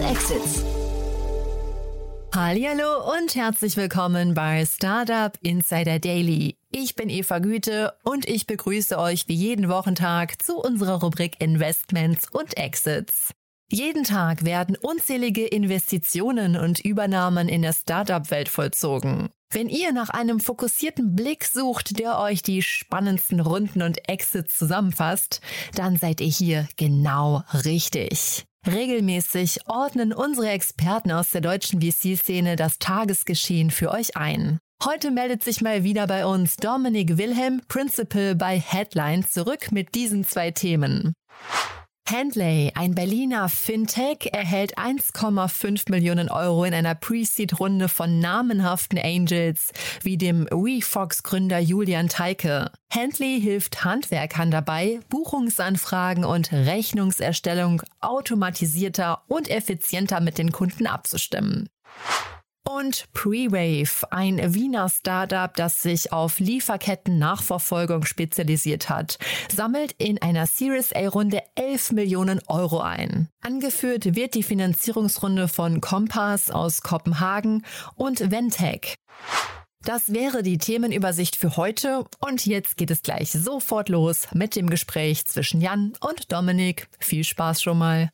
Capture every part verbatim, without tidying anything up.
Exits. Hallihallo und herzlich willkommen bei Startup Insider Daily. Ich bin Eva Güte und ich begrüße euch wie jeden Wochentag zu unserer Rubrik Investments und Exits. Jeden Tag werden unzählige Investitionen und Übernahmen in der Startup-Welt vollzogen. Wenn ihr nach einem fokussierten Blick sucht, der euch die spannendsten Runden und Exits zusammenfasst, dann seid ihr hier genau richtig. Regelmäßig ordnen unsere Experten aus der deutschen V C-Szene das Tagesgeschehen für euch ein. Heute meldet sich mal wieder bei uns Dominik Wilhelm, Principal bei Headline, zurück mit diesen zwei Themen. Handley, ein Berliner Fintech, erhält eins Komma fünf Millionen Euro in einer Pre-Seed-Runde von namenhaften Angels wie dem WeFox-Gründer Julian Teike. Handley hilft Handwerkern dabei, Buchungsanfragen und Rechnungserstellung automatisierter und effizienter mit den Kunden abzustimmen. Und Prewave, ein Wiener Startup, das sich auf Lieferketten-Nachverfolgung spezialisiert hat, sammelt in einer Series A-Runde elf Millionen Euro ein. Angeführt wird die Finanzierungsrunde von Compass aus Kopenhagen und Ventec. Das wäre die Themenübersicht für heute und jetzt geht es gleich sofort los mit dem Gespräch zwischen Jan und Dominik. Viel Spaß schon mal.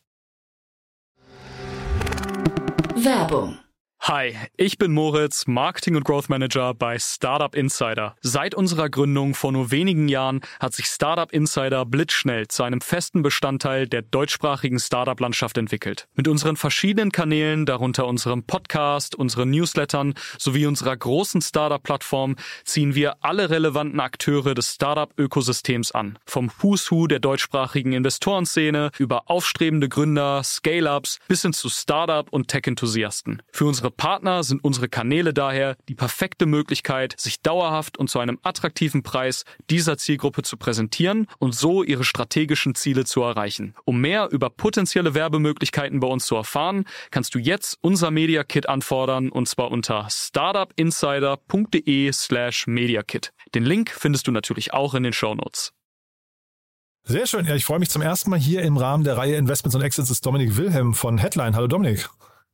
Werbung. Hi, ich bin Moritz, Marketing- und Growth Manager bei Startup Insider. Seit unserer Gründung vor nur wenigen Jahren hat sich Startup Insider blitzschnell zu einem festen Bestandteil der deutschsprachigen Startup-Landschaft entwickelt. Mit unseren verschiedenen Kanälen, darunter unserem Podcast, unseren Newslettern sowie unserer großen Startup-Plattform, ziehen wir alle relevanten Akteure des Startup-Ökosystems an. Vom Who's Who der deutschsprachigen Investorenszene über aufstrebende Gründer, Scale-Ups bis hin zu Startup- und Tech-Enthusiasten. Für unsere Partner sind unsere Kanäle daher die perfekte Möglichkeit, sich dauerhaft und zu einem attraktiven Preis dieser Zielgruppe zu präsentieren und so ihre strategischen Ziele zu erreichen. Um mehr über potenzielle Werbemöglichkeiten bei uns zu erfahren, kannst du jetzt unser Media Kit anfordern und zwar unter startupinsider.de slash mediakit. Den Link findest du natürlich auch in den Shownotes. Sehr schön. Ja, ich freue mich zum ersten Mal hier im Rahmen der Reihe Investments und Exits ist Dominik Wilhelm von Headline. Hallo Dominik.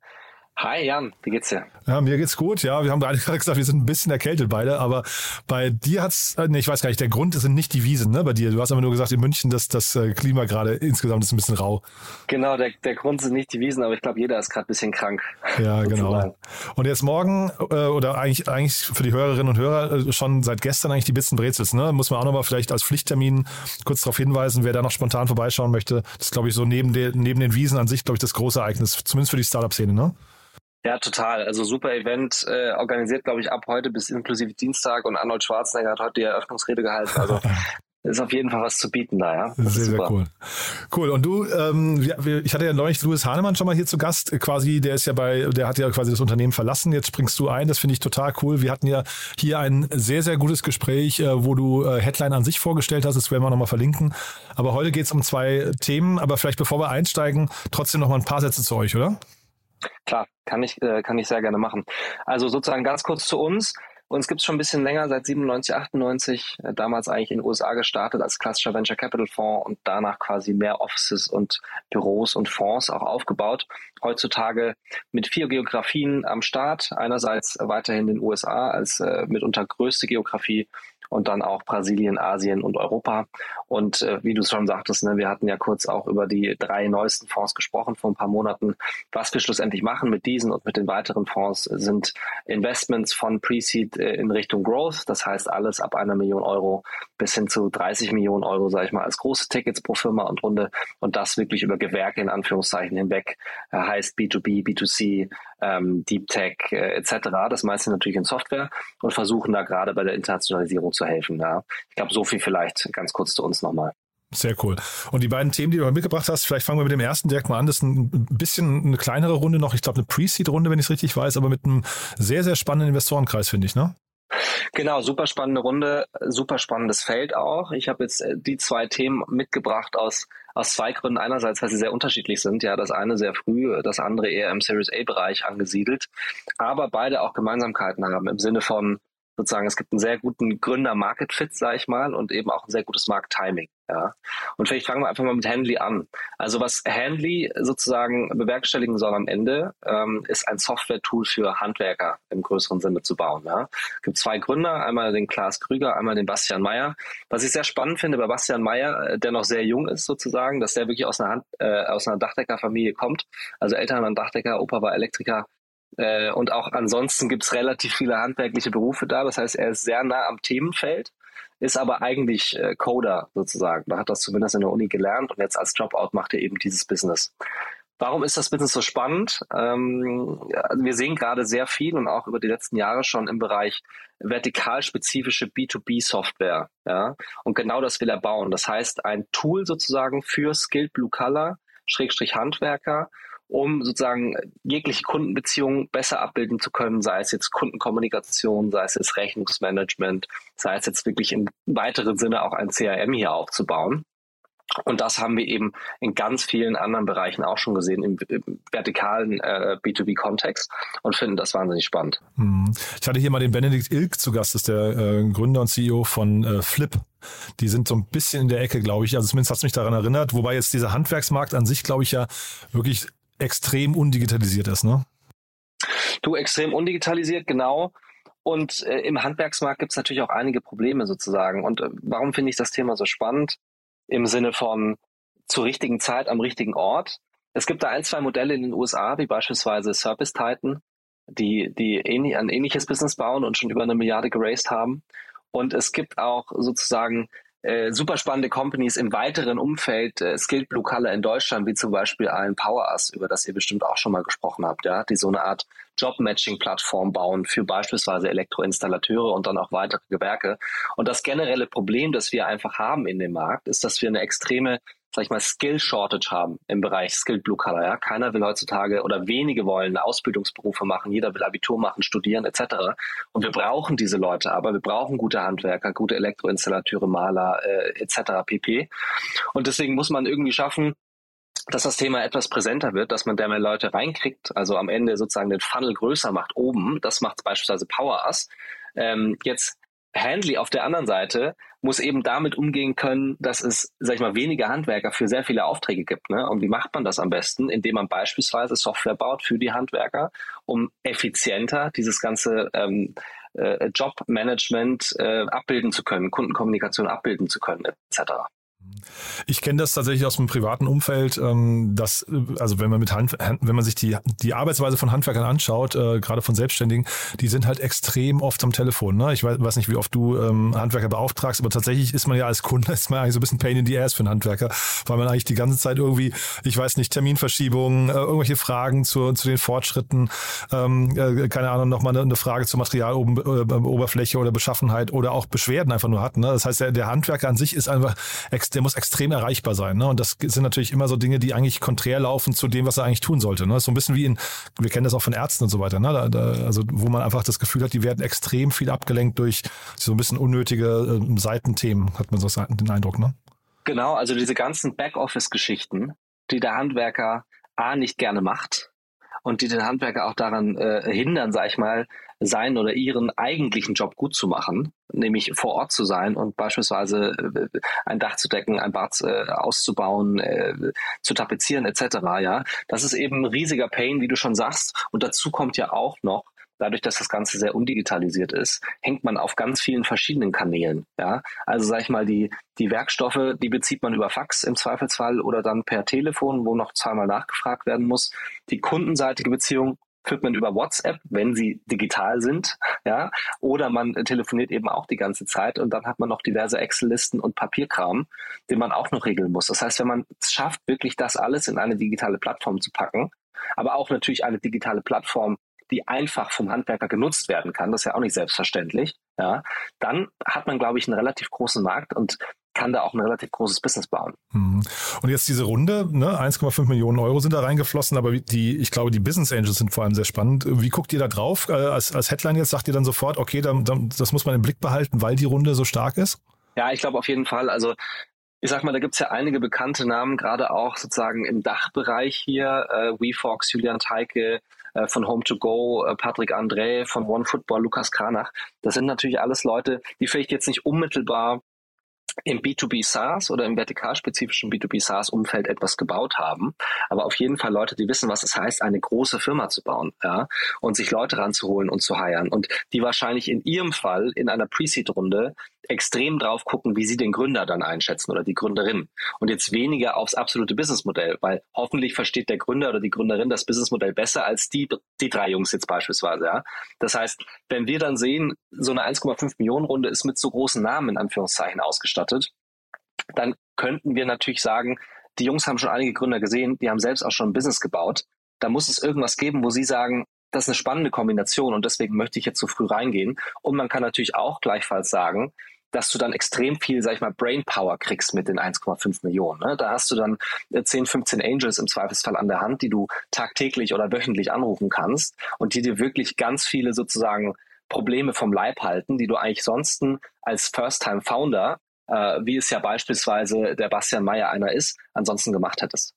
Hi Jan, wie geht's dir? Ja, mir geht's gut. Ja, wir haben gerade gesagt, wir sind ein bisschen erkältet beide, aber bei dir hat's, nee, ich weiß gar nicht, der Grund sind nicht die Wiesen, ne, bei dir. Du hast aber nur gesagt, in München, dass das Klima gerade insgesamt ist ein bisschen rau. Genau, der, der Grund sind nicht die Wiesen, aber ich glaube, jeder ist gerade ein bisschen krank. Ja, genau. Und jetzt morgen, äh, oder eigentlich, eigentlich für die Hörerinnen und Hörer äh, schon seit gestern eigentlich die Bits und Brezels, ne? Muss man auch nochmal vielleicht als Pflichttermin kurz darauf hinweisen, wer da noch spontan vorbeischauen möchte. Das ist, glaube ich, so neben, de, neben den Wiesen an sich, glaube ich, das große Ereignis, zumindest für die Startup-Szene, ne? Ja, total. Also super Event, äh, organisiert, glaube ich, ab heute bis inklusive Dienstag und Arnold Schwarzenegger hat heute die Eröffnungsrede gehalten. Also ist auf jeden Fall was zu bieten da, ja. Das sehr, sehr cool. Cool. Und du, ähm, ich hatte ja neulich Louis Hahnemann schon mal hier zu Gast, quasi, der ist ja bei, der hat ja quasi das Unternehmen verlassen, jetzt springst du ein, das finde ich total cool. Wir hatten ja hier ein sehr, sehr gutes Gespräch, äh, wo du äh, Headline an sich vorgestellt hast, das werden wir nochmal verlinken. Aber heute geht es um zwei Themen, aber vielleicht bevor wir einsteigen, trotzdem nochmal ein paar Sätze zu euch, oder? Klar, kann ich, äh, kann ich sehr gerne machen. Also sozusagen ganz kurz zu uns. Uns gibt es schon ein bisschen länger, seit siebenundneunzig, achtundneunzig, äh, damals eigentlich in den U S A gestartet als klassischer Venture Capital Fonds und danach quasi mehr Offices und Büros und Fonds auch aufgebaut. Heutzutage mit vier Geografien am Start. Einerseits weiterhin den U S A als äh, mitunter größte Geografie und dann auch Brasilien, Asien und Europa. Und äh, wie du es schon sagtest, ne, wir hatten ja kurz auch über die drei neuesten Fonds gesprochen vor ein paar Monaten. Was wir schlussendlich machen mit diesen und mit den weiteren Fonds sind Investments von Pre-Seed äh, in Richtung Growth. Das heißt alles ab einer Million Euro bis hin zu dreißig Millionen Euro, sage ich mal, als große Tickets pro Firma und Runde. Und das wirklich über Gewerke in Anführungszeichen hinweg. Äh, heißt B zwei B, B zwei C, ähm, Deep Tech äh, et cetera. Das meiste natürlich in Software und versuchen da gerade bei der Internationalisierung zu helfen. Ja. Ich glaube, so viel vielleicht ganz kurz zu uns nochmal. Sehr cool. Und die beiden Themen, die du mitgebracht hast, vielleicht fangen wir mit dem ersten direkt mal an. Das ist ein bisschen eine kleinere Runde noch. Ich glaube, eine Pre-Seed-Runde, wenn ich es richtig weiß, aber mit einem sehr, sehr spannenden Investorenkreis, finde ich, ne? Genau, super spannende Runde, super spannendes Feld auch. Ich habe jetzt die zwei Themen mitgebracht aus aus zwei Gründen. Einerseits, weil sie sehr unterschiedlich sind. Ja, das eine sehr früh, das andere eher im Series A-Bereich angesiedelt. Aber beide auch Gemeinsamkeiten haben im Sinne von sozusagen, es gibt einen sehr guten Gründer-Market-Fit, sage ich mal, und eben auch ein sehr gutes Markt-Timing. Ja, und vielleicht fangen wir einfach mal mit Handly an. Also was Handly sozusagen bewerkstelligen soll am Ende, ähm, ist ein Software-Tool für Handwerker im größeren Sinne zu bauen. Ja, es gibt zwei Gründer, einmal den Klaas Krüger, einmal den Bastian Meyer. Was ich sehr spannend finde bei Bastian Meyer, der noch sehr jung ist sozusagen, dass der wirklich aus einer, Hand, äh, aus einer Dachdeckerfamilie kommt. Also Eltern waren Dachdecker, Opa war Elektriker. Äh, und auch ansonsten gibt es relativ viele handwerkliche Berufe da. Das heißt, er ist sehr nah am Themenfeld, ist aber eigentlich äh, Coder sozusagen. Da hat das zumindest in der Uni gelernt und jetzt als Dropout macht er eben dieses Business. Warum ist das Business so spannend? Ähm, ja, wir sehen gerade sehr viel und auch über die letzten Jahre schon im Bereich vertikalspezifische B zwei B Software. Ja? Und genau das will er bauen. Das heißt, ein Tool sozusagen für Skilled Blue Collar, Schrägstrich Handwerker, um sozusagen jegliche Kundenbeziehungen besser abbilden zu können, sei es jetzt Kundenkommunikation, sei es jetzt Rechnungsmanagement, sei es jetzt wirklich im weiteren Sinne auch ein C R M hier aufzubauen. Und das haben wir eben in ganz vielen anderen Bereichen auch schon gesehen, im, im vertikalen äh, B zwei B Kontext und finden das wahnsinnig spannend. Ich hatte hier mal den Benedikt Ilk zu Gast, das ist der äh, Gründer und C E O von äh, Flip. Die sind so ein bisschen in der Ecke, glaube ich. Also zumindest hat es mich daran erinnert, wobei jetzt dieser Handwerksmarkt an sich, glaube ich, ja wirklich extrem undigitalisiert ist, ne? Du, extrem undigitalisiert, genau. Und äh, im Handwerksmarkt gibt es natürlich auch einige Probleme sozusagen. Und äh, warum finde ich das Thema so spannend? Im Sinne von zur richtigen Zeit am richtigen Ort. Es gibt da ein, zwei Modelle in den U S A, wie beispielsweise Service Titan, die, die ähnlich, ein ähnliches Business bauen und schon über eine Milliarde geraced haben. Und es gibt auch sozusagen Äh, super spannende Companies im weiteren Umfeld, äh, Skilled Blue Collar in Deutschland, wie zum Beispiel ein PowerUs, über das ihr bestimmt auch schon mal gesprochen habt, ja, die so eine Art Job-Matching-Plattform bauen für beispielsweise Elektroinstallateure und dann auch weitere Gewerke. Und das generelle Problem, das wir einfach haben in dem Markt, ist, dass wir eine extreme, sag ich mal, Skill-Shortage haben im Bereich Skilled Blue Collar. Ja? Keiner will heutzutage oder wenige wollen Ausbildungsberufe machen, jeder will Abitur machen, studieren et cetera. Und wir brauchen diese Leute, aber wir brauchen gute Handwerker, gute Elektroinstallateure, Maler äh, et cetera pp. Und deswegen muss man irgendwie schaffen, dass das Thema etwas präsenter wird, dass man da mehr Leute reinkriegt, also am Ende sozusagen den Funnel größer macht oben. Das macht beispielsweise PowerUs. Ähm, jetzt Handly auf der anderen Seite muss eben damit umgehen können, dass es, sag ich mal, weniger Handwerker für sehr viele Aufträge gibt. Ne? Und wie macht man das am besten? Indem man beispielsweise Software baut für die Handwerker, um effizienter dieses ganze ähm, äh, Jobmanagement äh, abbilden zu können, Kundenkommunikation abbilden zu können et cetera. Ich kenne das tatsächlich aus dem privaten Umfeld, dass, also wenn man mit Hand, wenn man sich die, die Arbeitsweise von Handwerkern anschaut, äh, gerade von Selbstständigen, die sind halt extrem oft am Telefon. Ne? Ich weiß, weiß nicht, wie oft du ähm, Handwerker beauftragst, aber tatsächlich ist man ja als Kunde, ist man eigentlich so ein bisschen Pain in the Ass für einen Handwerker, weil man eigentlich die ganze Zeit irgendwie, ich weiß nicht, Terminverschiebungen, äh, irgendwelche Fragen zu, zu den Fortschritten, ähm, äh, keine Ahnung, nochmal eine, eine Frage zur Materialoberfläche oder Beschaffenheit oder auch Beschwerden einfach nur hat. Ne? Das heißt, der, der Handwerker an sich ist einfach, der muss extrem erreichbar sein. Ne? Und das sind natürlich immer so Dinge, die eigentlich konträr laufen zu dem, was er eigentlich tun sollte. Ne? Das ist so ein bisschen wie in, wir kennen das auch von Ärzten und so weiter, ne? Da, da, also wo man einfach das Gefühl hat, die werden extrem viel abgelenkt durch so ein bisschen unnötige äh, Seitenthemen, hat man so den Eindruck, ne? Genau, also diese ganzen Backoffice-Geschichten, die der Handwerker A nicht gerne macht und die den Handwerker auch daran äh, hindern, sag ich mal, seinen oder ihren eigentlichen Job gut zu machen, nämlich vor Ort zu sein und beispielsweise äh, ein Dach zu decken, ein Bad äh, auszubauen, äh, zu tapezieren et cetera. Ja, das ist eben ein riesiger Pain, wie du schon sagst. Und dazu kommt ja auch noch, dadurch, dass das Ganze sehr undigitalisiert ist, hängt man auf ganz vielen verschiedenen Kanälen. Ja, also sag ich mal, die die Werkstoffe, die bezieht man über Fax im Zweifelsfall oder dann per Telefon, wo noch zweimal nachgefragt werden muss. Die kundenseitige Beziehung führt man über WhatsApp, wenn sie digital sind, ja, oder man telefoniert eben auch die ganze Zeit und dann hat man noch diverse Excel-Listen und Papierkram, den man auch noch regeln muss. Das heißt, wenn man es schafft, wirklich das alles in eine digitale Plattform zu packen, aber auch natürlich eine digitale Plattform, die einfach vom Handwerker genutzt werden kann, das ist ja auch nicht selbstverständlich, ja, dann hat man, glaube ich, einen relativ großen Markt und kann da auch ein relativ großes Business bauen. Und jetzt diese Runde, ne, eins Komma fünf Millionen Euro sind da reingeflossen, aber die, ich glaube, die Business Angels sind vor allem sehr spannend. Wie guckt ihr da drauf? Als, als Headline jetzt sagt ihr dann sofort, okay, dann, dann, das muss man im Blick behalten, weil die Runde so stark ist? Ja, ich glaube auf jeden Fall. Also ich sag mal, da gibt's ja einige bekannte Namen, gerade auch sozusagen im Dachbereich hier. Äh, WeFox, Julian Teike, äh, von Home to Go, äh, Patrick André, von OneFootball, Lukas Kranach. Das sind natürlich alles Leute, die vielleicht jetzt nicht unmittelbar im B zwei B SaaS oder im vertikalspezifischen B zwei B SaaS-Umfeld etwas gebaut haben, aber auf jeden Fall Leute, die wissen, was es heißt, eine große Firma zu bauen, ja, und sich Leute ranzuholen und zu hiren und die wahrscheinlich in ihrem Fall in einer Pre-Seed-Runde extrem drauf gucken, wie sie den Gründer dann einschätzen oder die Gründerin und jetzt weniger aufs absolute Businessmodell, weil hoffentlich versteht der Gründer oder die Gründerin das Businessmodell besser als die, die drei Jungs jetzt beispielsweise, ja. Das heißt, wenn wir dann sehen, so eine eins Komma fünf Millionen Runde ist mit so großen Namen in Anführungszeichen ausgestattet, dann könnten wir natürlich sagen, die Jungs haben schon einige Gründer gesehen, die haben selbst auch schon ein Business gebaut. Da muss es irgendwas geben, wo sie sagen, das ist eine spannende Kombination und deswegen möchte ich jetzt so früh reingehen. Und man kann natürlich auch gleichfalls sagen, dass du dann extrem viel, sag ich mal, Brainpower kriegst mit den eins Komma fünf Millionen. Ne? Da hast du dann zehn, fünfzehn Angels im Zweifelsfall an der Hand, die du tagtäglich oder wöchentlich anrufen kannst und die dir wirklich ganz viele sozusagen Probleme vom Leib halten, die du eigentlich sonst als First-Time-Founder, äh, wie es ja beispielsweise der Bastian Meyer einer ist, ansonsten gemacht hättest.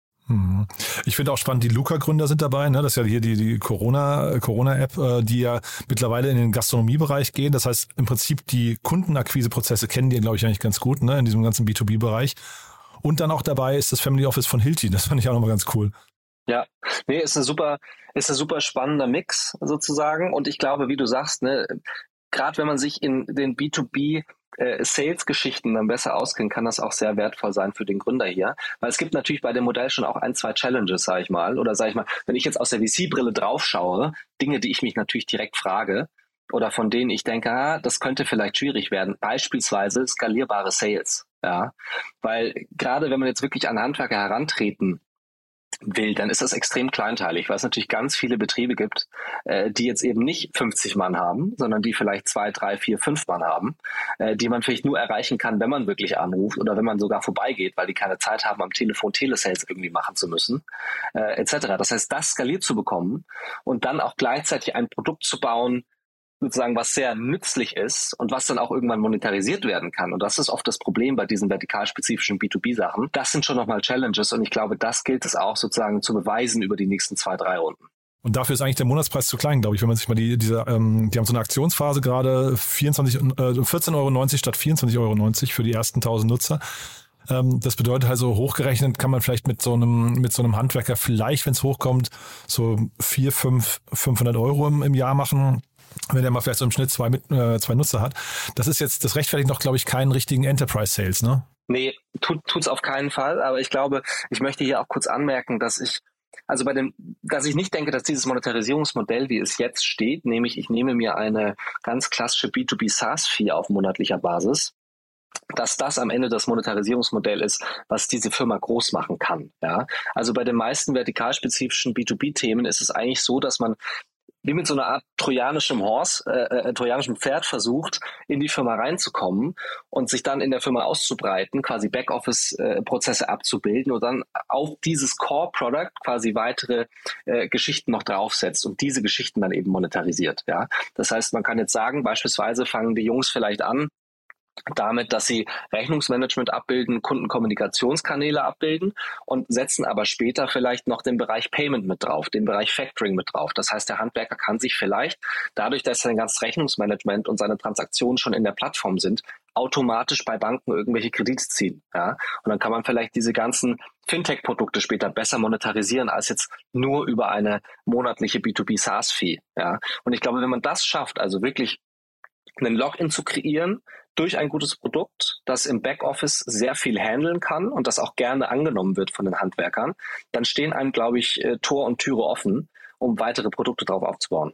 Ich finde auch spannend, die Luca-Gründer sind dabei, ne? Das ist ja hier die, die Corona, Corona-App, äh, die ja mittlerweile in den Gastronomiebereich gehen. Das heißt, im Prinzip die Kundenakquiseprozesse kennen die, glaube ich, eigentlich ganz gut, ne? In diesem ganzen B zwei B-Bereich. Und dann auch dabei ist das Family Office von Hilti. Das fand ich auch nochmal ganz cool. Ja, nee, ist ein super, ist ein super spannender Mix sozusagen. Und ich glaube, wie du sagst, ne, gerade wenn man sich in den B zwei B äh, Sales-Geschichten dann besser auskennt, kann das auch sehr wertvoll sein für den Gründer hier. Weil es gibt natürlich bei dem Modell schon auch ein, zwei Challenges, sage ich mal. Oder sage ich mal, wenn ich jetzt aus der V C-Brille draufschaue, Dinge, die ich mich natürlich direkt frage oder von denen ich denke, ah, das könnte vielleicht schwierig werden. Beispielsweise skalierbare Sales. Ja, weil gerade wenn man jetzt wirklich an Handwerker herantreten will, dann ist das extrem kleinteilig, weil es natürlich ganz viele Betriebe gibt, äh, die jetzt eben nicht fünfzig Mann haben, sondern die vielleicht zwei, drei, vier, fünf Mann haben, äh, die man vielleicht nur erreichen kann, wenn man wirklich anruft oder wenn man sogar vorbeigeht, weil die keine Zeit haben, am Telefon Telesales irgendwie machen zu müssen, äh, et cetera. Das heißt, das skaliert zu bekommen und dann auch gleichzeitig ein Produkt zu bauen, sozusagen, was sehr nützlich ist und was dann auch irgendwann monetarisiert werden kann. Und das ist oft das Problem bei diesen vertikalspezifischen B zwei B-Sachen. Das sind schon nochmal Challenges und ich glaube, das gilt es auch sozusagen zu beweisen über die nächsten zwei, drei Runden. Und dafür ist eigentlich der Monatspreis zu klein, glaube ich, wenn man sich mal die, diese, ähm, die haben so eine Aktionsphase gerade, vierundzwanzig, äh, vierzehn Euro neunzig statt vierundzwanzig Euro neunzig für die ersten tausend Nutzer. Ähm, das bedeutet also, hochgerechnet kann man vielleicht mit so einem, mit so einem Handwerker vielleicht, wenn es hochkommt, so vier, fünf, fünfhundert Euro im, im Jahr machen, wenn der mal vielleicht so im Schnitt zwei, mit, äh, zwei Nutzer hat. Das ist jetzt, das rechtfertigt noch, glaube ich, keinen richtigen Enterprise-Sales, ne? Nee, tut, tut's auf keinen Fall. Aber ich glaube, ich möchte hier auch kurz anmerken, dass ich, also bei dem, dass ich nicht denke, dass dieses Monetarisierungsmodell, wie es jetzt steht, nämlich ich nehme mir eine ganz klassische B zwei B SaaS-Fee auf monatlicher Basis, dass das am Ende das Monetarisierungsmodell ist, was diese Firma groß machen kann. Ja? Also bei den meisten vertikalspezifischen B zwei B-Themen ist es eigentlich so, dass man wie mit so einer Art trojanischem Horse, äh, äh, trojanischem Pferd versucht, in die Firma reinzukommen und sich dann in der Firma auszubreiten, quasi Backoffice-Prozesse äh, abzubilden und dann auf dieses Core-Product quasi weitere äh, Geschichten noch draufsetzt und diese Geschichten dann eben monetarisiert. Ja? Das heißt, man kann jetzt sagen, beispielsweise fangen die Jungs vielleicht an, damit, dass sie Rechnungsmanagement abbilden, Kundenkommunikationskanäle abbilden und setzen aber später vielleicht noch den Bereich Payment mit drauf, den Bereich Factoring mit drauf. Das heißt, der Handwerker kann sich vielleicht, dadurch, dass sein ganzes Rechnungsmanagement und seine Transaktionen schon in der Plattform sind, automatisch bei Banken irgendwelche Kredite ziehen. Ja? Und dann kann man vielleicht diese ganzen Fintech-Produkte später besser monetarisieren als jetzt nur über eine monatliche B zwei B SaaS-Fee. Ja? Und ich glaube, wenn man das schafft, also wirklich einen Login zu kreieren durch ein gutes Produkt, das im Backoffice sehr viel handeln kann und das auch gerne angenommen wird von den Handwerkern, dann stehen einem, glaube ich, Tor und Türe offen, um weitere Produkte drauf aufzubauen.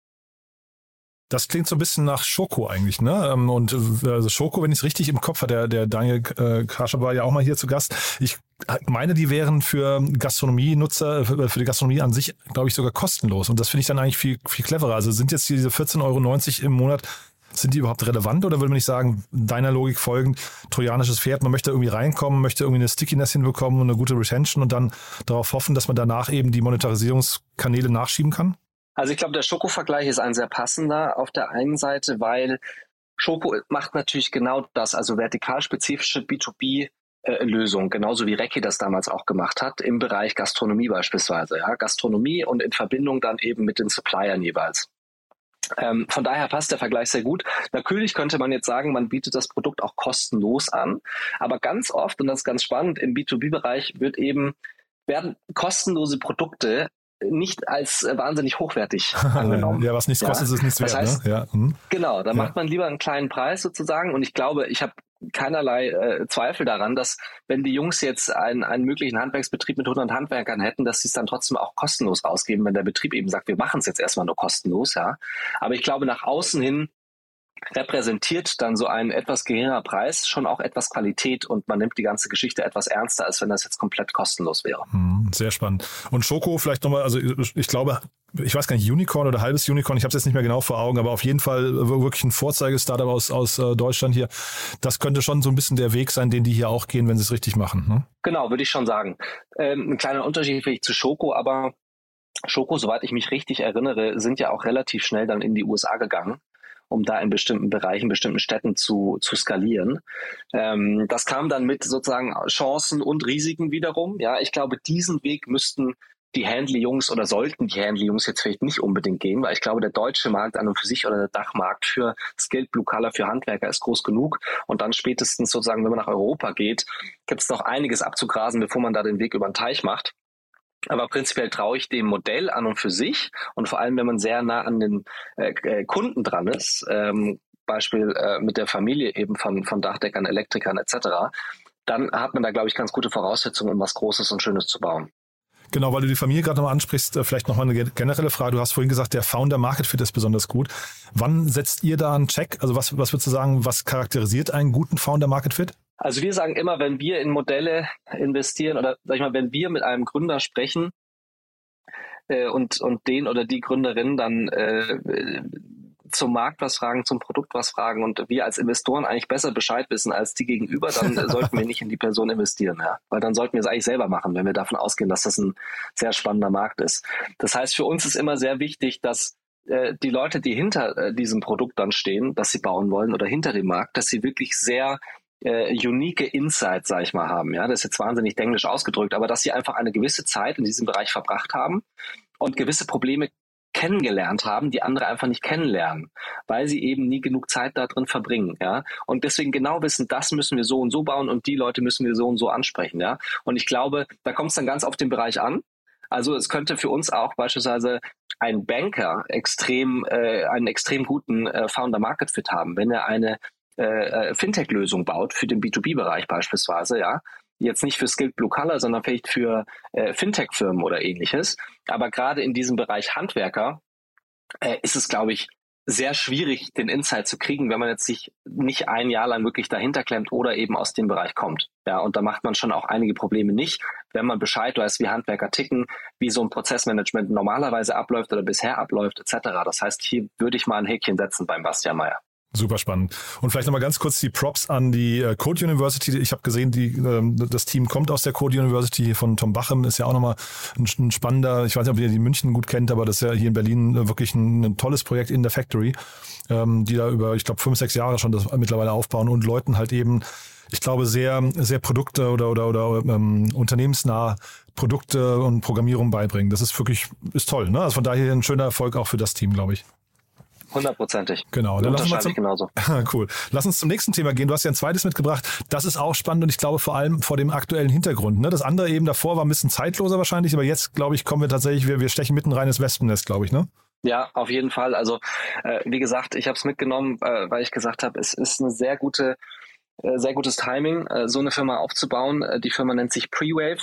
Das klingt so ein bisschen nach Schoko eigentlich, ne? Und also Schoko, wenn ich es richtig im Kopf habe, der, der Daniel äh, Kascher war ja auch mal hier zu Gast. Ich meine, die wären für Gastronomie-Nutzer, für, für die Gastronomie an sich, glaube ich, sogar kostenlos. Und das finde ich dann eigentlich viel, viel cleverer. Also sind jetzt diese vierzehn Euro neunzig im Monat, sind die überhaupt relevant oder würde man nicht sagen, deiner Logik folgend, trojanisches Pferd, man möchte irgendwie reinkommen, möchte irgendwie eine Stickiness hinbekommen und eine gute Retention und dann darauf hoffen, dass man danach eben die Monetarisierungskanäle nachschieben kann? Also ich glaube, der Schoko-Vergleich ist ein sehr passender auf der einen Seite, weil Schoko macht natürlich genau das, also vertikalspezifische B zwei B Lösung, genauso wie Recce das damals auch gemacht hat, im Bereich Gastronomie beispielsweise. Ja, Gastronomie und in Verbindung dann eben mit den Suppliern jeweils. Ähm, von daher passt der Vergleich sehr gut. Natürlich könnte man jetzt sagen, man bietet das Produkt auch kostenlos an, aber ganz oft, und das ist ganz spannend, im B zwei B-Bereich wird eben, werden kostenlose Produkte nicht als äh, wahnsinnig hochwertig angenommen. Ja, was nichts ja. kostet, ist nichts das wert. Heißt, ne? ja. hm. Genau, da ja. macht man lieber einen kleinen Preis sozusagen, und ich glaube, ich habe keinerlei äh, Zweifel daran, dass wenn die Jungs jetzt einen, einen möglichen Handwerksbetrieb mit hundert Handwerkern hätten, dass sie es dann trotzdem auch kostenlos ausgeben, wenn der Betrieb eben sagt, wir machen es jetzt erstmal nur kostenlos. Ja. Aber ich glaube, nach außen hin repräsentiert dann so ein etwas geringerer Preis schon auch etwas Qualität, und man nimmt die ganze Geschichte etwas ernster, als wenn das jetzt komplett kostenlos wäre. Sehr spannend. Und Schoko vielleicht nochmal, also ich glaube, ich weiß gar nicht, Unicorn oder halbes Unicorn, ich habe es jetzt nicht mehr genau vor Augen, aber auf jeden Fall wirklich ein Vorzeige-Startup aus, aus Deutschland hier. Das könnte schon so ein bisschen der Weg sein, den die hier auch gehen, wenn sie es richtig machen. Ne? Genau, würde ich schon sagen. Ähm, ein kleiner Unterschied vielleicht zu Schoko, aber Schoko, soweit ich mich richtig erinnere, sind ja auch relativ schnell dann in die U S A gegangen, um da in bestimmten Bereichen, bestimmten Städten zu, zu skalieren. Ähm, das kam dann mit sozusagen Chancen und Risiken wiederum. Ja, ich glaube, diesen Weg müssten die Handley-Jungs oder sollten die Handley-Jungs jetzt vielleicht nicht unbedingt gehen, weil ich glaube, der deutsche Markt an und für sich oder der Dachmarkt für Skilled Blue Collar, für Handwerker ist groß genug. Und dann spätestens sozusagen, wenn man nach Europa geht, gibt es noch einiges abzugrasen, bevor man da den Weg über den Teich macht. Aber prinzipiell traue ich dem Modell an und für sich, und vor allem, wenn man sehr nah an den äh, Kunden dran ist, ähm, Beispiel äh, mit der Familie eben von, von Dachdeckern, Elektrikern et cetera, dann hat man da, glaube ich, ganz gute Voraussetzungen, um was Großes und Schönes zu bauen. Genau, weil du die Familie gerade nochmal ansprichst, vielleicht nochmal eine generelle Frage. Du hast vorhin gesagt, der Founder Market Fit ist besonders gut. Wann setzt ihr da einen Check? Also was, was würdest du sagen, was charakterisiert einen guten Founder Market Fit? Also wir sagen immer, wenn wir in Modelle investieren oder sag ich mal, wenn wir mit einem Gründer sprechen äh, und, und den oder die Gründerin dann äh, zum Markt was fragen, zum Produkt was fragen und wir als Investoren eigentlich besser Bescheid wissen als die gegenüber, dann äh, sollten wir nicht in die Person investieren. Ja? Weil dann sollten wir es eigentlich selber machen, wenn wir davon ausgehen, dass das ein sehr spannender Markt ist. Das heißt, für uns ist immer sehr wichtig, dass äh, die Leute, die hinter äh, diesem Produkt dann stehen, das sie bauen wollen oder hinter dem Markt, dass sie wirklich sehr äh, unique Insights, sag ich mal, haben. Ja, das ist jetzt wahnsinnig englisch ausgedrückt, aber dass sie einfach eine gewisse Zeit in diesem Bereich verbracht haben und gewisse Probleme kennengelernt haben, die andere einfach nicht kennenlernen, weil sie eben nie genug Zeit da drin verbringen, ja. Und deswegen genau wissen, das müssen wir so und so bauen und die Leute müssen wir so und so ansprechen, ja. Und ich glaube, da kommt es dann ganz auf den Bereich an. Also es könnte für uns auch beispielsweise ein Banker extrem, äh, einen extrem guten äh, Founder-Market-Fit haben, wenn er eine äh, Fintech-Lösung baut für den B zwei B-Bereich beispielsweise, ja. Jetzt nicht für Skilled Blue Collar, sondern vielleicht für äh, Fintech-Firmen oder ähnliches. Aber gerade in diesem Bereich Handwerker äh, ist es, glaube ich, sehr schwierig, den Insight zu kriegen, wenn man jetzt sich nicht ein Jahr lang wirklich dahinter klemmt oder eben aus dem Bereich kommt. Ja, und da macht man schon auch einige Probleme nicht, wenn man Bescheid weiß, wie Handwerker ticken, wie so ein Prozessmanagement normalerweise abläuft oder bisher abläuft, et cetera. Das heißt, hier würde ich mal ein Häkchen setzen beim Bastian Meyer. Super spannend. Und vielleicht nochmal ganz kurz die Props an die äh, Code University. Ich habe gesehen, die, ähm, das Team kommt aus der Code University von Tom Bachem. Ist ja auch nochmal ein, ein spannender, ich weiß nicht, ob ihr die München gut kennt, aber das ist ja hier in Berlin äh, wirklich ein, ein tolles Projekt in der Factory, ähm, die da über, ich glaube, fünf, sechs Jahre schon das mittlerweile aufbauen und Leuten halt eben, ich glaube, sehr, sehr Produkte oder, oder, oder ähm, unternehmensnah Produkte und Programmierung beibringen. Das ist wirklich, ist toll, ne? Also von daher ein schöner Erfolg auch für das Team, glaube ich. Hundertprozentig. Genau. Dann lass uns zum, genauso. Cool. Lass uns zum nächsten Thema gehen. Du hast ja ein zweites mitgebracht. Das ist auch spannend und ich glaube vor allem vor dem aktuellen Hintergrund. Ne? Das andere eben davor war ein bisschen zeitloser wahrscheinlich, aber jetzt, glaube ich, kommen wir tatsächlich, wir, wir stechen mitten rein ins Wespennest, glaube ich, ne? Ja, auf jeden Fall. Also äh, wie gesagt, ich habe es mitgenommen, äh, weil ich gesagt habe, es ist eine sehr gute, äh, sehr gutes Timing, äh, so eine Firma aufzubauen. Äh, die Firma nennt sich Prewave.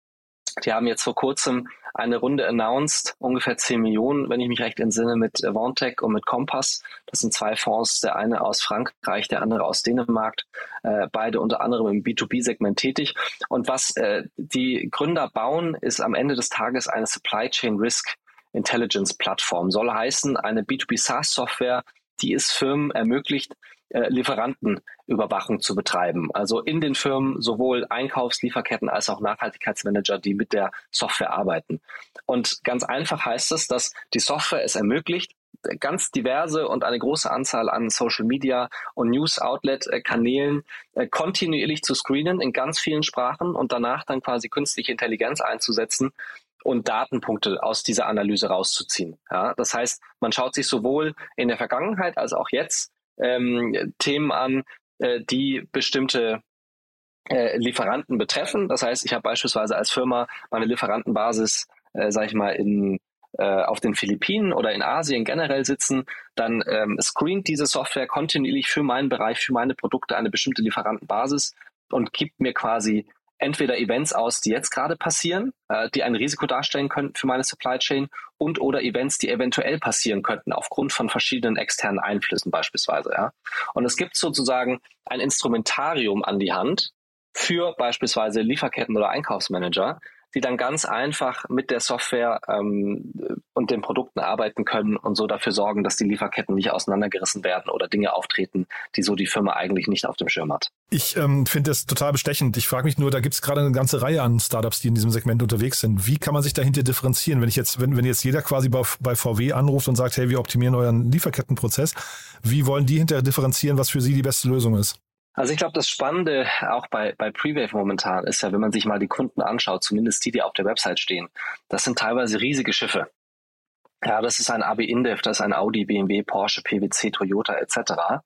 Die haben jetzt vor kurzem eine Runde announced, ungefähr zehn Millionen, wenn ich mich recht entsinne, mit Vantec und mit Compass. Das sind zwei Fonds, der eine aus Frankreich, der andere aus Dänemark, äh, beide unter anderem im B zwei B-Segment tätig. Und was äh, die Gründer bauen, ist am Ende des Tages eine Supply Chain Risk Intelligence Plattform. Soll heißen, eine B zwei B SaaS-Software, die es Firmen ermöglicht, äh, Lieferantenüberwachung zu betreiben. Also in den Firmen sowohl Einkaufslieferketten als auch Nachhaltigkeitsmanager, die mit der Software arbeiten. Und ganz einfach heißt es, dass die Software es ermöglicht, ganz diverse und eine große Anzahl an Social Media und News Outlet Kanälen äh, kontinuierlich zu screenen in ganz vielen Sprachen und danach dann quasi künstliche Intelligenz einzusetzen, und Datenpunkte aus dieser Analyse rauszuziehen. Ja, das heißt, man schaut sich sowohl in der Vergangenheit als auch jetzt ähm, Themen an, äh, die bestimmte äh, Lieferanten betreffen. Das heißt, ich habe beispielsweise als Firma meine Lieferantenbasis, äh, sage ich mal, in äh, auf den Philippinen oder in Asien generell sitzen, dann ähm, screent diese Software kontinuierlich für meinen Bereich, für meine Produkte eine bestimmte Lieferantenbasis und gibt mir quasi entweder Events aus, die jetzt gerade passieren, äh, die ein Risiko darstellen könnten für meine Supply Chain und oder Events, die eventuell passieren könnten aufgrund von verschiedenen externen Einflüssen beispielsweise. Ja. Und es gibt sozusagen ein Instrumentarium an die Hand für beispielsweise Lieferketten oder Einkaufsmanager, die dann ganz einfach mit der Software ähm, und den Produkten arbeiten können und so dafür sorgen, dass die Lieferketten nicht auseinandergerissen werden oder Dinge auftreten, die so die Firma eigentlich nicht auf dem Schirm hat. Ich ähm, finde das total bestechend. Ich frage mich nur, da gibt es gerade eine ganze Reihe an Startups, die in diesem Segment unterwegs sind. Wie kann man sich dahinter differenzieren? Wenn ich jetzt, wenn, wenn jetzt jeder quasi bei, bei V W anruft und sagt, hey, wir optimieren euren Lieferkettenprozess, wie wollen die hinterher differenzieren, was für sie die beste Lösung ist? Also ich glaube, das Spannende auch bei, bei Prewave momentan ist ja, wenn man sich mal die Kunden anschaut, zumindest die, die auf der Website stehen, das sind teilweise riesige Schiffe. Ja, das ist ein A B InBev, das ist ein Audi, B M W, Porsche, P W C, Toyota et cetera.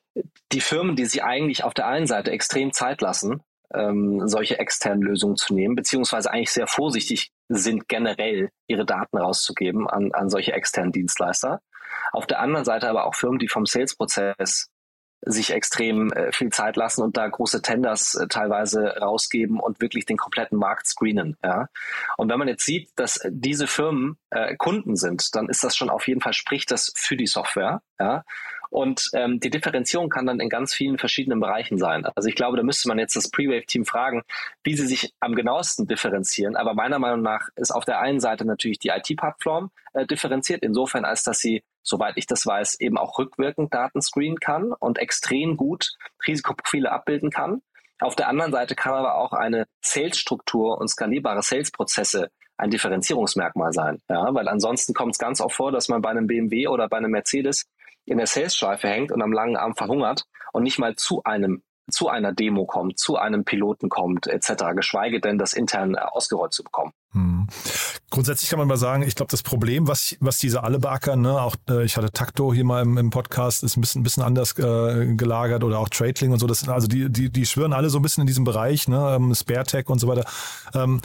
Die Firmen, die sich eigentlich auf der einen Seite extrem Zeit lassen, ähm, solche externen Lösungen zu nehmen, beziehungsweise eigentlich sehr vorsichtig sind, generell ihre Daten rauszugeben an, an solche externen Dienstleister. Auf der anderen Seite aber auch Firmen, die vom Sales-Prozess sich extrem äh, viel Zeit lassen und da große Tenders äh, teilweise rausgeben und wirklich den kompletten Markt screenen. Ja? Und wenn man jetzt sieht, dass diese Firmen äh, Kunden sind, dann ist das schon auf jeden Fall, spricht das für die Software. Ja? Und ähm, die Differenzierung kann dann in ganz vielen verschiedenen Bereichen sein. Also ich glaube, da müsste man jetzt das Prewave-Team fragen, wie sie sich am genauesten differenzieren. Aber meiner Meinung nach ist auf der einen Seite natürlich die I T-Plattform äh, differenziert, insofern als dass sie, soweit ich das weiß, eben auch rückwirkend Daten screenen kann und extrem gut Risikoprofile abbilden kann. Auf der anderen Seite kann aber auch eine Sales-Struktur und skalierbare Sales-Prozesse ein Differenzierungsmerkmal sein. Ja, weil ansonsten kommt es ganz oft vor, dass man bei einem B M W oder bei einem Mercedes in der Sales-Schleife hängt und am langen Arm verhungert und nicht mal zu einem zu einer Demo kommt, zu einem Piloten kommt, et cetera, geschweige denn, das intern ausgerollt zu bekommen. Hm. Grundsätzlich kann man mal sagen, ich glaube, das Problem, was was diese alle beackern, ne, auch äh, ich hatte Takto hier mal im, im Podcast, ist ein bisschen, ein bisschen anders äh, gelagert oder auch Tradeling und so, das sind also die die die schwirren alle so ein bisschen in diesem Bereich, ne, ähm, SpareTech und so weiter. Ähm,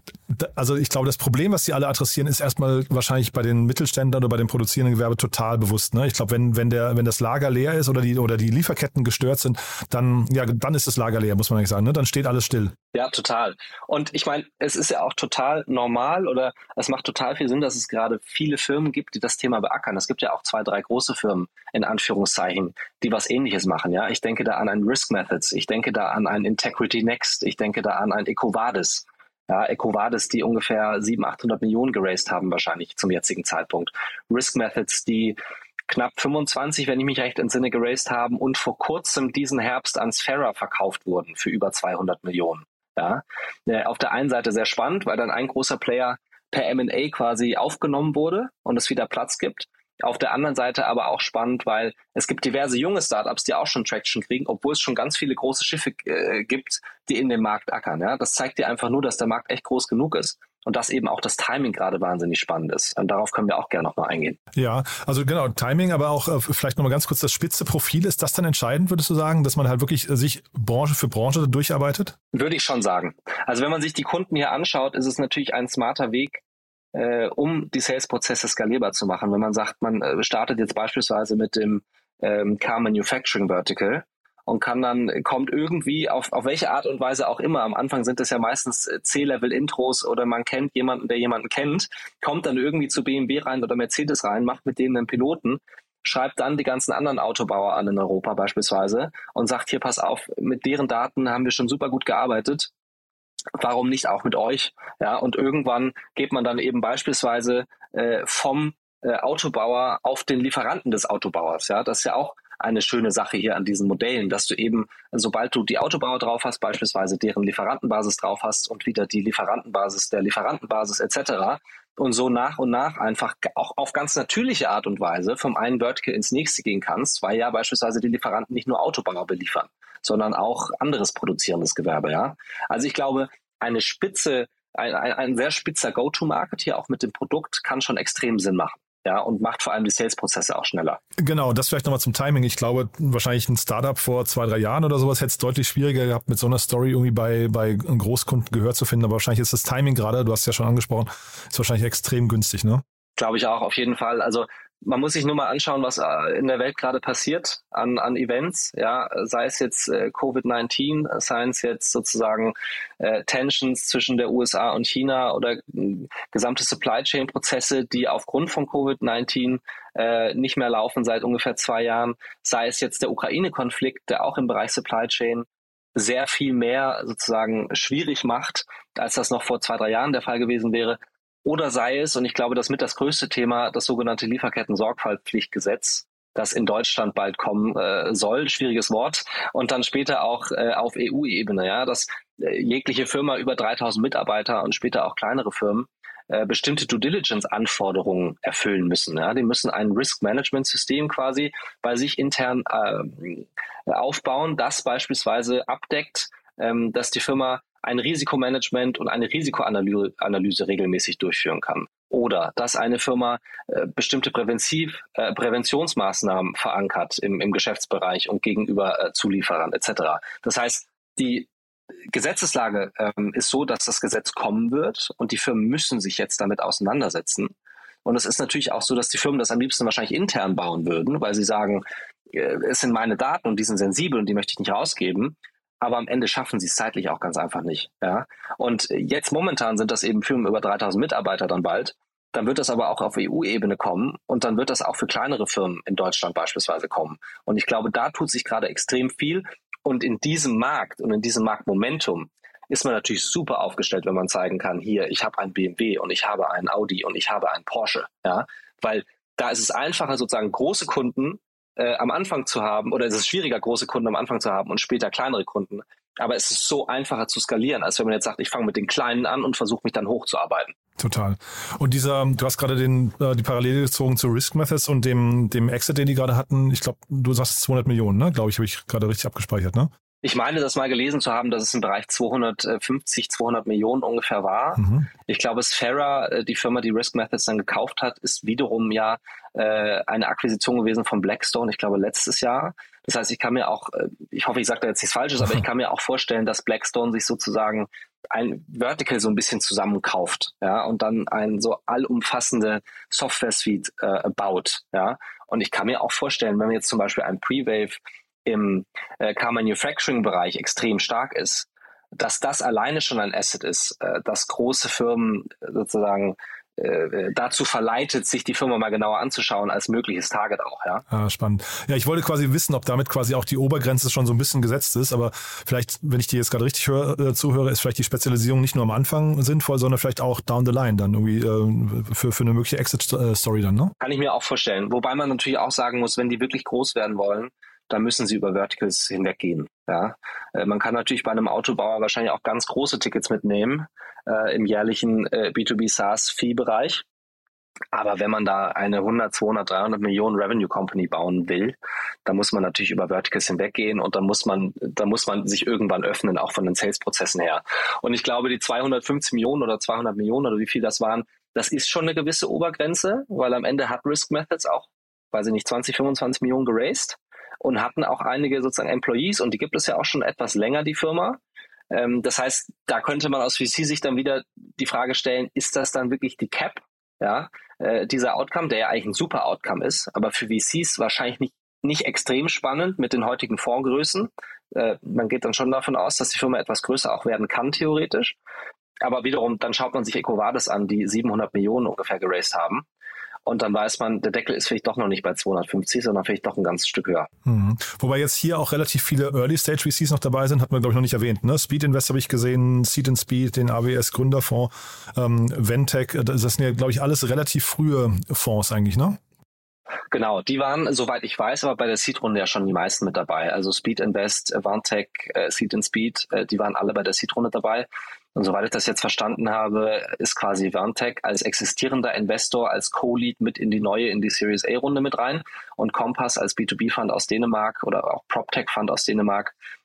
Also ich glaube, das Problem, was die alle adressieren, ist erstmal wahrscheinlich bei den Mittelständlern oder bei dem produzierenden Gewerbe total bewusst. Ne? Ich glaube, wenn wenn der wenn das Lager leer ist oder die oder die Lieferketten gestört sind, dann ja dann ist das Lager leer, muss man eigentlich sagen. Ne? Dann steht alles still. Ja, total. Und ich meine, es ist ja auch total normal oder es macht total viel Sinn, dass es gerade viele Firmen gibt, die das Thema beackern. Es gibt ja auch zwei, drei große Firmen in Anführungszeichen, die was Ähnliches machen. Ja, ich denke da an ein Risk Methods, ich denke da an ein Integrity Next, ich denke da an ein EcoVadis. Ja, EcoVadis, die ungefähr siebenhundert, achthundert Millionen geraced haben wahrscheinlich zum jetzigen Zeitpunkt. Risk Methods, die knapp fünfundzwanzig, wenn ich mich recht entsinne, geraced haben und vor kurzem diesen Herbst an Sfera verkauft wurden für über zweihundert Millionen. Ja, auf der einen Seite sehr spannend, weil dann ein großer Player per M and A quasi aufgenommen wurde und es wieder Platz gibt. Auf der anderen Seite aber auch spannend, weil es gibt diverse junge Startups, die auch schon Traction kriegen, obwohl es schon ganz viele große Schiffe äh, gibt, die in dem Markt ackern. Ja? Das zeigt dir einfach nur, dass der Markt echt groß genug ist und dass eben auch das Timing gerade wahnsinnig spannend ist. Und darauf können wir auch gerne nochmal eingehen. Ja, also genau, Timing, aber auch äh, vielleicht nochmal ganz kurz das spitze Profil. Ist das dann entscheidend, würdest du sagen, dass man halt wirklich äh, sich Branche für Branche durcharbeitet? Würde ich schon sagen. Also wenn man sich die Kunden hier anschaut, ist es natürlich ein smarter Weg, Äh, um die Sales-Prozesse skalierbar zu machen. Wenn man sagt, man äh, startet jetzt beispielsweise mit dem ähm, Car Manufacturing Vertical und kann dann, kommt irgendwie auf, auf welche Art und Weise auch immer, am Anfang sind das ja meistens C-Level-Intros oder man kennt jemanden, der jemanden kennt, kommt dann irgendwie zu B M W rein oder Mercedes rein, macht mit denen einen Piloten, schreibt dann die ganzen anderen Autobauer an in Europa beispielsweise und sagt, hier, pass auf, mit deren Daten haben wir schon super gut gearbeitet, warum nicht auch mit euch? Ja, und irgendwann geht man dann eben beispielsweise äh, vom äh, Autobauer auf den Lieferanten des Autobauers. Ja, das ist ja auch eine schöne Sache hier an diesen Modellen, dass du eben, sobald du die Autobauer drauf hast, beispielsweise deren Lieferantenbasis drauf hast und wieder die Lieferantenbasis der Lieferantenbasis et cetera und so nach und nach einfach auch auf ganz natürliche Art und Weise vom einen Vertical ins nächste gehen kannst, weil ja beispielsweise die Lieferanten nicht nur Autobauer beliefern, sondern auch anderes produzierendes Gewerbe. Ja, also ich glaube, eine spitze ein, ein, ein sehr spitzer Go-to-Market hier auch mit dem Produkt kann schon extrem Sinn machen. Ja, und macht vor allem die Sales-Prozesse auch schneller. Genau, das vielleicht nochmal zum Timing. Ich glaube, wahrscheinlich ein Startup vor zwei, drei Jahren oder sowas hätte es deutlich schwieriger gehabt, mit so einer Story irgendwie bei, bei Großkunden Gehör zu finden. Aber wahrscheinlich ist das Timing gerade, du hast es ja schon angesprochen, ist wahrscheinlich extrem günstig, ne? Glaube ich auch, auf jeden Fall. Also man muss sich nur mal anschauen, was in der Welt gerade passiert an, an Events, ja, sei es jetzt äh, Covid neunzehn, sei es jetzt sozusagen äh, Tensions zwischen der U S A und China oder äh, gesamte Supply Chain Prozesse, die aufgrund von Covid neunzehn äh, nicht mehr laufen seit ungefähr zwei Jahren, sei es jetzt der Ukraine-Konflikt, der auch im Bereich Supply Chain sehr viel mehr sozusagen schwierig macht, als das noch vor zwei, drei Jahren der Fall gewesen wäre. Oder sei es, und ich glaube, das mit das größte Thema, das sogenannte Lieferketten-Sorgfaltspflichtgesetz, das in Deutschland bald kommen äh, soll, schwieriges Wort, und dann später auch äh, auf E U-Ebene, ja, dass äh, jegliche Firma über dreitausend Mitarbeiter und später auch kleinere Firmen äh, bestimmte Due-Diligence-Anforderungen erfüllen müssen. Ja. Die müssen ein Risk-Management-System quasi bei sich intern äh, aufbauen, das beispielsweise abdeckt, ähm, dass die Firma ein Risikomanagement und eine Risikoanalyse Analyse regelmäßig durchführen kann. Oder dass eine Firma äh, bestimmte Präventiv, äh, Präventionsmaßnahmen verankert im, im Geschäftsbereich und gegenüber äh, Zulieferern et cetera. Das heißt, die Gesetzeslage ähm, ist so, dass das Gesetz kommen wird und die Firmen müssen sich jetzt damit auseinandersetzen. Und es ist natürlich auch so, dass die Firmen das am liebsten wahrscheinlich intern bauen würden, weil sie sagen, äh, es sind meine Daten und die sind sensibel und die möchte ich nicht rausgeben. Aber am Ende schaffen sie es zeitlich auch ganz einfach nicht. Ja? Und jetzt momentan sind das eben Firmen über dreitausend Mitarbeiter dann bald. Dann wird das aber auch auf E U-Ebene kommen und dann wird das auch für kleinere Firmen in Deutschland beispielsweise kommen. Und ich glaube, da tut sich gerade extrem viel. Und in diesem Markt und in diesem Marktmomentum ist man natürlich super aufgestellt, wenn man zeigen kann, hier, ich habe ein B M W und ich habe einen Audi und ich habe einen Porsche. Ja? Weil da ist es einfacher, sozusagen große Kunden Äh, am Anfang zu haben, oder es ist schwieriger, große Kunden am Anfang zu haben und später kleinere Kunden. Aber es ist so einfacher zu skalieren, als wenn man jetzt sagt, ich fange mit den Kleinen an und versuche mich dann hochzuarbeiten. Total. Und dieser, du hast gerade den, äh, die Parallele gezogen zu Risk Methods und dem, dem Exit, den die gerade hatten. Ich glaube, du sagst zweihundert Millionen, ne? Glaube ich, habe ich gerade richtig abgespeichert, ne? Ich meine, das mal gelesen zu haben, dass es im Bereich zweihundertfünfzig, zweihundert Millionen ungefähr war. Mhm. Ich glaube, Sfera, die Firma, die Risk Methods dann gekauft hat, ist wiederum ja äh, eine Akquisition gewesen von Blackstone, ich glaube letztes Jahr. Das heißt, ich kann mir auch, ich hoffe, ich sage da jetzt nichts Falsches, aber ich kann mir auch vorstellen, dass Blackstone sich sozusagen ein Vertical so ein bisschen zusammenkauft, ja, und dann ein so allumfassende Software-Suite äh, baut, ja. Und ich kann mir auch vorstellen, wenn wir jetzt zum Beispiel ein Pre-Wave im äh, Car-Manufacturing-Bereich extrem stark ist, dass das alleine schon ein Asset ist, äh, dass große Firmen sozusagen äh, dazu verleitet, sich die Firma mal genauer anzuschauen als mögliches Target auch. Ja, ah, spannend. Ja, ich wollte quasi wissen, ob damit quasi auch die Obergrenze schon so ein bisschen gesetzt ist, aber vielleicht, wenn ich dir jetzt gerade richtig hör, äh, zuhöre, ist vielleicht die Spezialisierung nicht nur am Anfang sinnvoll, sondern vielleicht auch down the line dann irgendwie äh, für, für eine mögliche Exit-Story dann, ne? Kann ich mir auch vorstellen. Wobei man natürlich auch sagen muss, wenn die wirklich groß werden wollen, dann müssen sie über Verticals hinweggehen. Ja, äh, man kann natürlich bei einem Autobauer wahrscheinlich auch ganz große Tickets mitnehmen äh, im jährlichen äh, B zwei B SaaS-Fee-Bereich. Aber wenn man da eine hundert, zweihundert, dreihundert Millionen Revenue Company bauen will, dann muss man natürlich über Verticals hinweggehen und dann muss man, dann muss man sich irgendwann öffnen, auch von den Sales-Prozessen her. Und ich glaube, die zweihundertfünfzig Millionen oder zweihundert Millionen oder wie viel das waren, das ist schon eine gewisse Obergrenze, weil am Ende hat Risk Methods auch, weiß ich nicht, zwanzig, fünfundzwanzig Millionen geraced. Und hatten auch einige sozusagen Employees und die gibt es ja auch schon etwas länger, die Firma. Ähm, das heißt, da könnte man aus V C-Sicht dann wieder die Frage stellen, ist das dann wirklich die Cap, ja, äh, dieser Outcome, der ja eigentlich ein super Outcome ist, aber für V Cs wahrscheinlich nicht, nicht extrem spannend mit den heutigen Fondsgrößen. Äh, man geht dann schon davon aus, dass die Firma etwas größer auch werden kann, theoretisch. Aber wiederum, dann schaut man sich EcoVadis an, die siebenhundert Millionen ungefähr geraced haben. Und dann weiß man, der Deckel ist vielleicht doch noch nicht bei zweihundertfünfzig, sondern vielleicht doch ein ganzes Stück höher. Mhm. Wobei jetzt hier auch relativ viele Early-Stage-V Cs noch dabei sind, hat man, glaube ich, noch nicht erwähnt. Ne? Speed Invest habe ich gesehen, Seed and Speed, den A W S-Gründerfonds, ähm, Ventec, das sind ja, glaube ich, alles relativ frühe Fonds eigentlich, ne? Genau, die waren, soweit ich weiß, aber bei der Seed-Runde ja schon die meisten mit dabei. Also Speed Invest, Vantec, äh, Seed and Speed, äh, die waren alle bei der Seed-Runde dabei. Und soweit ich das jetzt verstanden habe, ist quasi Vantec als existierender Investor, als Co-Lead mit in die neue, in die Series A-Runde mit rein und Compass als B zwei B-Fund aus Dänemark oder auch PropTech-Fund aus Dänemark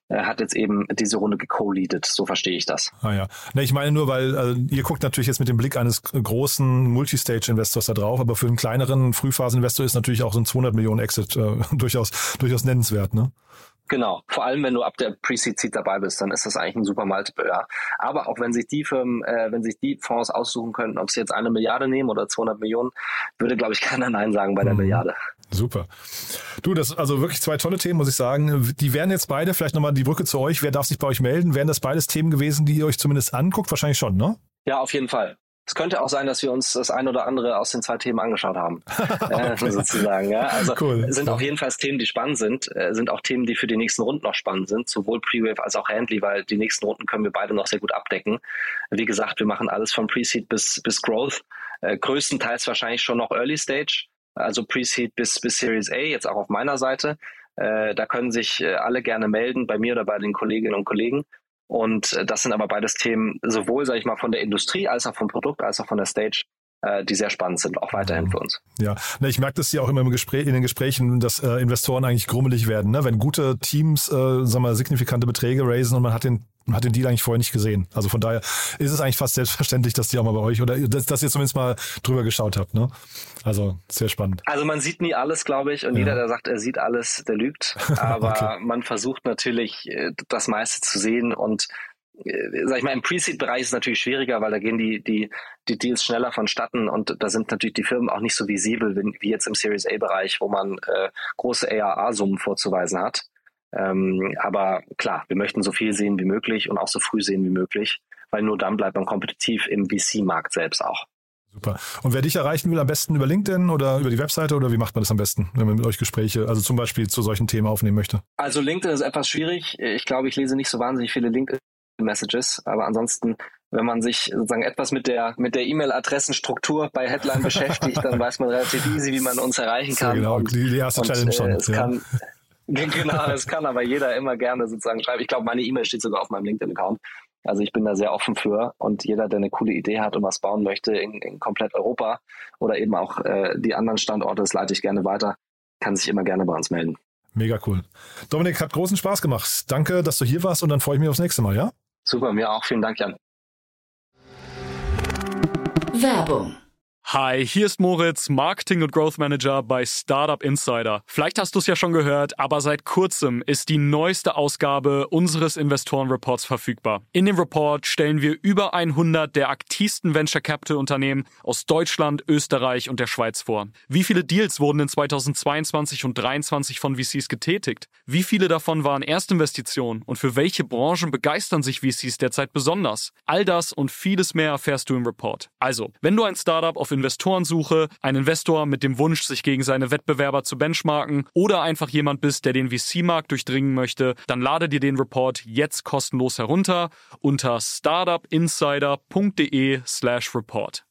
äh, hat jetzt eben diese Runde geco-leadet. So verstehe ich das. Ah ja. Ne, ich meine nur, weil äh, ihr guckt natürlich jetzt mit dem Blick eines großen Multistage-Investors da drauf, aber für einen kleineren Frühphasen-Investor ist natürlich auch so ein zweihundert Millionen Exit äh, durchaus, durchaus nennenswert, ne? Genau, vor allem wenn du ab der Pre-Seed-Seed dabei bist, dann ist das eigentlich ein super Multiple, ja. Aber auch wenn sich die Firmen, äh, wenn sich die Fonds aussuchen könnten, ob sie jetzt eine Milliarde nehmen oder zweihundert Millionen, würde, glaube ich, keiner Nein sagen bei der mhm. Milliarde. Super. Du, das also wirklich zwei tolle Themen, muss ich sagen. Die wären jetzt beide, vielleicht nochmal die Brücke zu euch, wer darf sich bei euch melden? Wären das beides Themen gewesen, die ihr euch zumindest anguckt? Wahrscheinlich schon, ne? Ja, auf jeden Fall. Es könnte auch sein, dass wir uns das ein oder andere aus den zwei Themen angeschaut haben, okay. äh, sozusagen. Ja. Also cool. Sind auf jeden Fall Themen, die spannend sind, äh, sind auch Themen, die für die nächsten Runden noch spannend sind, sowohl Pre-Wave als auch Handley, weil die nächsten Runden können wir beide noch sehr gut abdecken. Wie gesagt, wir machen alles von Pre-Seed bis, bis Growth, äh, größtenteils wahrscheinlich schon noch Early Stage, also Pre-Seed bis, bis Series A, jetzt auch auf meiner Seite. Äh, da können sich äh, alle gerne melden, bei mir oder bei den Kolleginnen und Kollegen. Und das sind aber beides Themen, sowohl, sage ich mal, von der Industrie als auch vom Produkt, als auch von der Stage, die sehr spannend sind, auch weiterhin für uns. Ja, ich merke das ja auch immer im Gespräch, in den Gesprächen, dass äh, Investoren eigentlich grummelig werden, ne? Wenn gute Teams, äh, sagen wir, signifikante Beträge raisen und man hat den hat den Deal eigentlich vorher nicht gesehen. Also von daher ist es eigentlich fast selbstverständlich, dass die auch mal bei euch oder dass, dass ihr zumindest mal drüber geschaut habt, ne? Also sehr spannend. Also man sieht nie alles, glaube ich, und ja. jeder, der sagt, er sieht alles, der lügt. Aber okay. man versucht natürlich, das meiste zu sehen und sag ich mal, im Pre-Seed-Bereich ist es natürlich schwieriger, weil da gehen die, die, die Deals schneller vonstatten und da sind natürlich die Firmen auch nicht so visibel wie jetzt im Series A-Bereich, wo man äh, große A R A-Summen vorzuweisen hat. Ähm, aber klar, wir möchten so viel sehen wie möglich und auch so früh sehen wie möglich, weil nur dann bleibt man kompetitiv im V C-Markt selbst auch. Super. Und wer dich erreichen will, am besten über LinkedIn oder über die Webseite oder wie macht man das am besten, wenn man mit euch Gespräche, also zum Beispiel zu solchen Themen aufnehmen möchte? Also LinkedIn ist etwas schwierig. Ich glaube, ich lese nicht so wahnsinnig viele LinkedIn-Messages, aber ansonsten, wenn man sich sozusagen etwas mit der mit der E-Mail-Adressenstruktur bei Headline beschäftigt, dann weiß man relativ easy, wie man uns erreichen kann. So, genau, und, die, die erste und, Challenge schon. Äh, es ja. kann, genau, es kann aber jeder immer gerne sozusagen schreiben. Ich glaube, meine E-Mail steht sogar auf meinem LinkedIn-Account. Also ich bin da sehr offen für und jeder, der eine coole Idee hat und was bauen möchte in, in komplett Europa oder eben auch äh, die anderen Standorte, das leite ich gerne weiter, kann sich immer gerne bei uns melden. Mega cool. Dominik, hat großen Spaß gemacht. Danke, dass du hier warst und dann freue ich mich aufs nächste Mal, ja? Super, mir auch. Vielen Dank, Jan. Werbung. Hi, hier ist Moritz, Marketing- und Growth Manager bei Startup Insider. Vielleicht hast du es ja schon gehört, aber seit kurzem ist die neueste Ausgabe unseres Investorenreports verfügbar. In dem Report stellen wir über hundert der aktivsten Venture Capital Unternehmen aus Deutschland, Österreich und der Schweiz vor. Wie viele Deals wurden in zweitausendzweiundzwanzig und zweitausenddreiundzwanzig von V Cs getätigt? Wie viele davon waren Erstinvestitionen? Und für welche Branchen begeistern sich V Cs derzeit besonders? All das und vieles mehr erfährst du im Report. Also, wenn du ein Startup auf Investorensuche, ein Investor mit dem Wunsch, sich gegen seine Wettbewerber zu benchmarken oder einfach jemand bist, der den V C-Markt durchdringen möchte, dann lade dir den Report jetzt kostenlos herunter unter startupinsider.de slash report.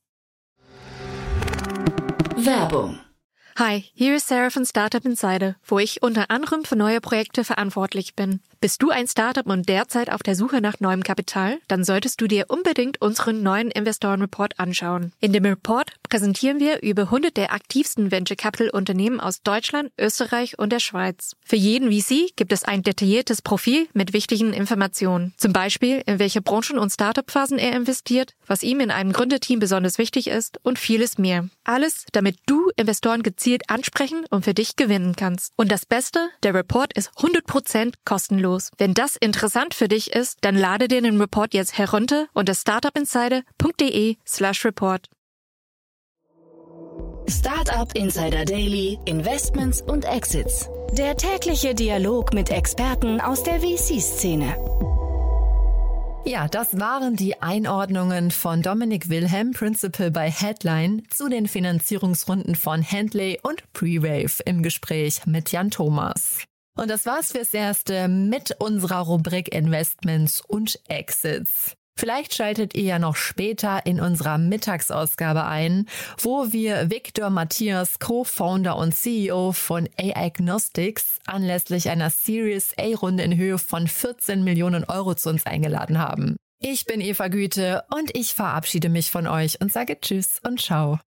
Werbung. Hi, hier ist Sarah von Startup Insider, wo ich unter anderem für neue Projekte verantwortlich bin. Bist du ein Startup und derzeit auf der Suche nach neuem Kapital? Dann solltest du dir unbedingt unseren neuen Investorenreport anschauen. In dem Report präsentieren wir über hundert der aktivsten Venture Capital Unternehmen aus Deutschland, Österreich und der Schweiz. Für jeden V C gibt es ein detailliertes Profil mit wichtigen Informationen. Zum Beispiel, in welche Branchen und Startup-Phasen er investiert, was ihm in einem Gründerteam besonders wichtig ist und vieles mehr. Alles, damit du Investoren gezielt ansprechen und für dich gewinnen kannst. Und das Beste, der Report ist hundert Prozent kostenlos. Wenn das interessant für dich ist, dann lade dir den Report jetzt herunter unter startupinsider.de slash report. Startup Insider Daily, Investments und Exits. Der tägliche Dialog mit Experten aus der V C-Szene. Ja, das waren die Einordnungen von Dominik Wilhelm, Principal bei Headline, zu den Finanzierungsrunden von Handley und Pre-Wave im Gespräch mit Jan Thomas. Und das war's fürs Erste mit unserer Rubrik Investments und Exits. Vielleicht schaltet ihr ja noch später in unserer Mittagsausgabe ein, wo wir Victor Matthias, Co-Founder und C E O von A-Agnostics, anlässlich einer Series A-Runde in Höhe von vierzehn Millionen Euro zu uns eingeladen haben. Ich bin Eva Güte und ich verabschiede mich von euch und sage Tschüss und Ciao.